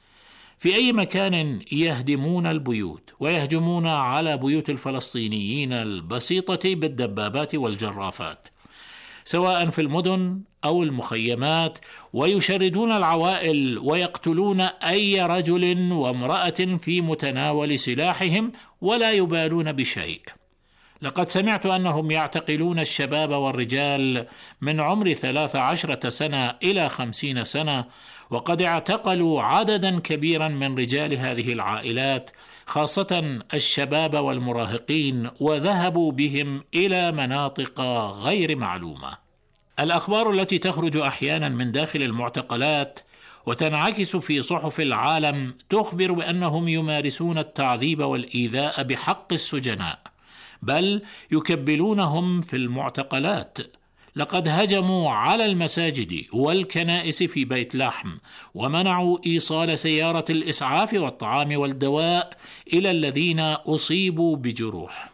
في أي مكان يهدمون البيوت ويهجمون على بيوت الفلسطينيين البسيطة بالدبابات والجرافات، سواء في المدن أو المخيمات، ويشردون العوائل ويقتلون أي رجل وامرأة في متناول سلاحهم ولا يبالون بشيء. لقد سمعت أنهم يعتقلون الشباب والرجال من عمر 13 سنة إلى 50 سنة، وقد اعتقلوا عددا كبيرا من رجال هذه العائلات، خاصة الشباب والمراهقين، وذهبوا بهم إلى مناطق غير معلومة. الأخبار التي تخرج أحيانا من داخل المعتقلات وتنعكس في صحف العالم تخبر بأنهم يمارسون التعذيب والإيذاء بحق السجناء، بل يكبلونهم في المعتقلات. لقد هجموا على المساجد والكنائس في بيت لحم، ومنعوا إيصال سيارة الإسعاف والطعام والدواء إلى الذين أصيبوا بجروح.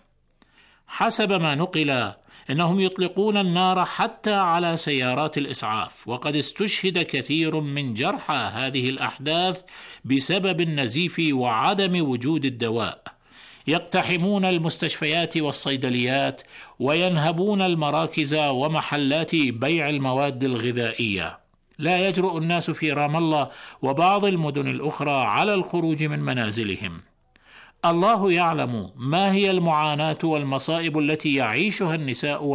حسب ما نقل إنهم يطلقون النار حتى على سيارات الإسعاف، وقد استشهد كثير من جرحى هذه الأحداث بسبب النزيف وعدم وجود الدواء. يقتحمون المستشفيات والصيدليات وينهبون المراكز ومحلات بيع المواد الغذائية. لا يجرؤ الناس في رام الله وبعض المدن الأخرى على الخروج من منازلهم. الله يعلم ما هي المعاناة والمصائب التي يعيشها النساء